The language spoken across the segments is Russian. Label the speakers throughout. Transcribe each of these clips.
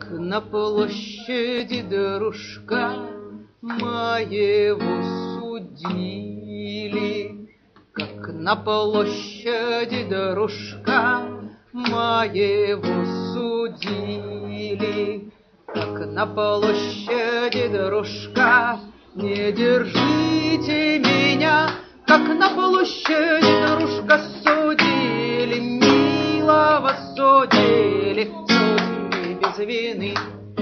Speaker 1: на площади дружка моего судили, как на площади дружка моего судили, как на площади дружка. Не держите меня, как на площади дружка судили, милого судили, судили без вины.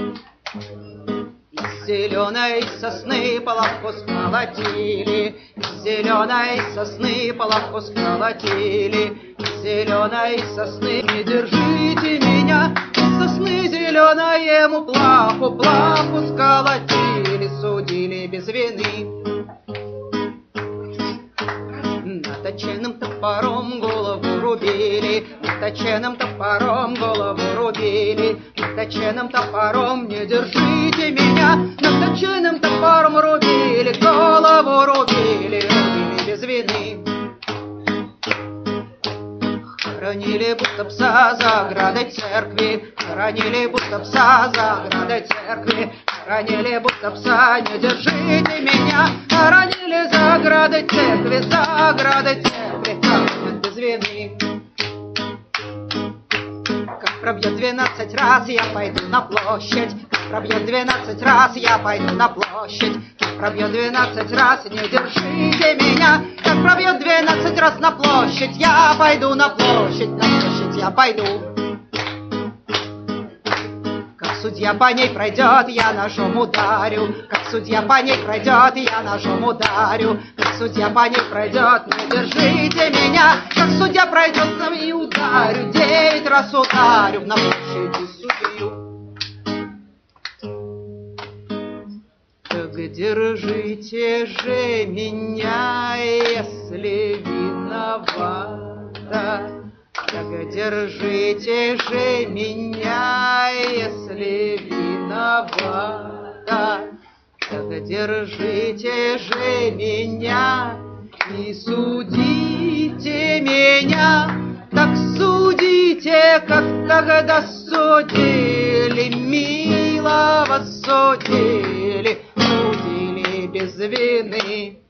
Speaker 1: Из зеленой сосны половку сколотили, из зеленой сосны половку сколотили, из зеленой сосны. Не держите меня, из сосны зеленому плаху, плаху сколотили, судили без вины. Наточенным топором голову рубили, наточенным топором голову рубили, наточенным топором. Не держите меня, наточенным топором рубили, голову рубили, рубили без вины. Хоронили будто пса за оградой церкви, хоронили будто пса за оградой церкви, хоронили будто пса. Не держите меня, хоронили за оградой церкви, за оградой церкви, хоронят без вины. Как пробьет 12 раз, я пойду на площадь, как пробьет 12 раз, я пойду на площадь, как пробьет 12 раз. Не держите меня, как пробьет 12 раз на площадь, я пойду на площадь я пойду. Как судья по ней пройдет, я ножом ударю, как судья по ней пройдет, я ножом ударю, как судья по ней пройдет. Не держите меня, как судья пройдет, и ударю, 9 раз ударю на площади судью. Так держите же меня, если виновата. Так держите же меня, если виновата. Так держите же меня и судите меня. Так судите, как тогда судили, милого судили, судили без вины.